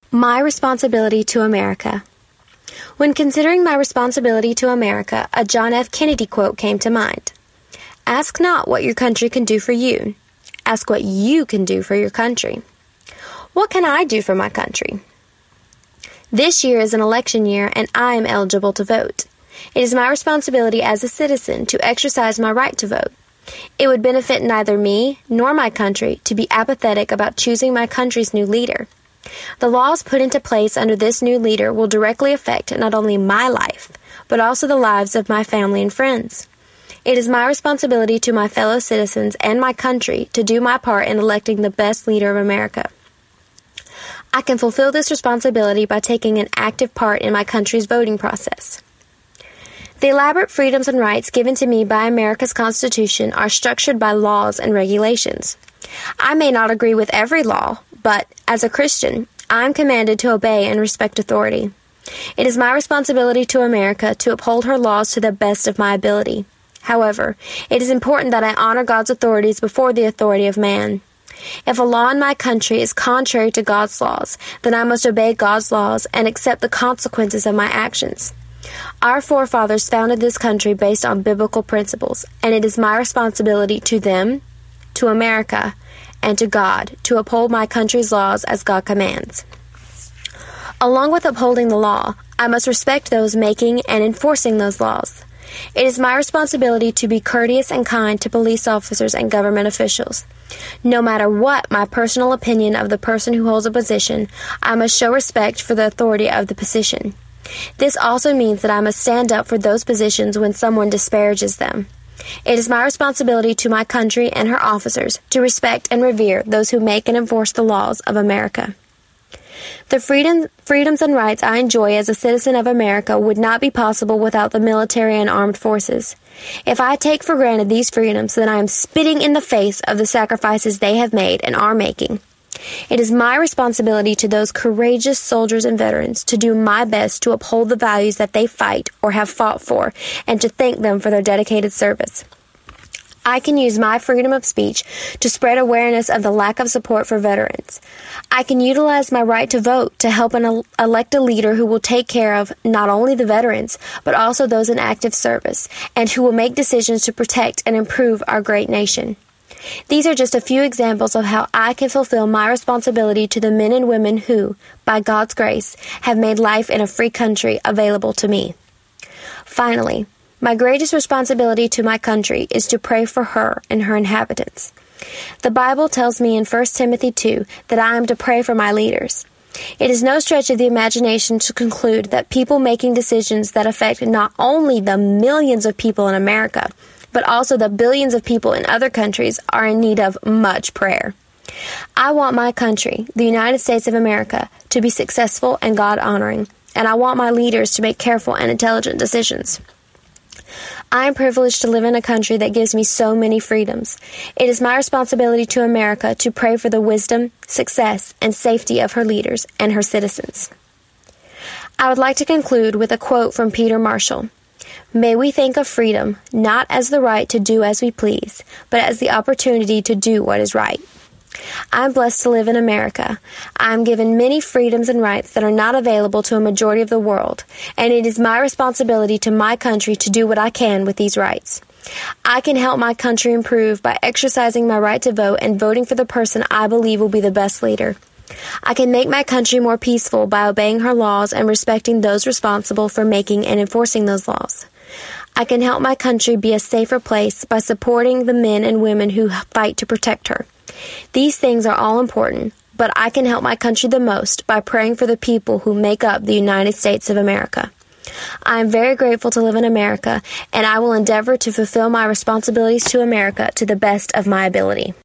My responsibility to America. When considering my responsibility to America, a John F. Kennedy quote came to mind. Ask not what your country can do for you. Ask what you can do for your country. What can I do for my country? This year is an election year, and I am eligible to vote. It is my responsibility as a citizen to exercise my right to vote. It would benefit neither me nor my country to be apathetic about choosing my country's new leader. The laws put into place under this new leader will directly affect not only my life, but also the lives of my family and friends. It is my responsibility to my fellow citizens and my country to do my part in electing the best leader of America. I can fulfill this responsibility by taking an active part in my country's voting process. The elaborate freedoms and rights given to me by America's Constitution are structured by laws and regulations. I may not agree with every law, but as a Christian, I am commanded to obey and respect authority. It is my responsibility to America to uphold her laws to the best of my ability. However, it is important that I honor God's authorities before the authority of man. If a law in my country is contrary to God's laws, then I must obey God's laws and accept the consequences of my actions. Our forefathers founded this country based on biblical principles, and it is my responsibility to them, to America, and to God to uphold my country's laws as God commands. Along with upholding the law, I must respect those making and enforcing those laws. It is my responsibility to be courteous and kind to police officers and government officials. No matter what my personal opinion of the person who holds a position, I must show respect for the authority of the position. This also means that I must stand up for those positions when someone disparages them. It is my responsibility to my country and her officers to respect and revere those who make and enforce the laws of America. The freedoms and rights I enjoy as a citizen of America would not be possible without the military and armed forces. If I take for granted these freedoms, then I am spitting in the face of the sacrifices they have made and are making. It is my responsibility to those courageous soldiers and veterans to do my best to uphold the values that they fight or have fought for, and to thank them for their dedicated service. I can use my freedom of speech to spread awareness of the lack of support for veterans. I can utilize my right to vote to help elect a leader who will take care of not only the veterans, but also those in active service, and who will make decisions to protect and improve our great nation. These are just a few examples of how I can fulfill my responsibility to the men and women who, by God's grace, have made life in a free country available to me. Finally, my greatest responsibility to my country is to pray for her and her inhabitants. The Bible tells me in 1 Timothy 2 that I am to pray for my leaders. It is no stretch of the imagination to conclude that people making decisions that affect not only the millions of people in America, but also the billions of people in other countries are in need of much prayer. I want my country, the United States of America, to be successful and God-honoring, and I want my leaders to make careful and intelligent decisions. I am privileged to live in a country that gives me so many freedoms. It is my responsibility to America to pray for the wisdom, success, and safety of her leaders and her citizens. I would like to conclude with a quote from Peter Marshall. May we think of freedom not as the right to do as we please, but as the opportunity to do what is right. I am blessed to live in America. I am given many freedoms and rights that are not available to a majority of the world, and it is my responsibility to my country to do what I can with these rights. I can help my country improve by exercising my right to vote and voting for the person I believe will be the best leader. I can make my country more peaceful by obeying her laws and respecting those responsible for making and enforcing those laws. I can help my country be a safer place by supporting the men and women who fight to protect her. These things are all important, but I can help my country the most by praying for the people who make up the United States of America. I am very grateful to live in America, and I will endeavor to fulfill my responsibilities to America to the best of my ability.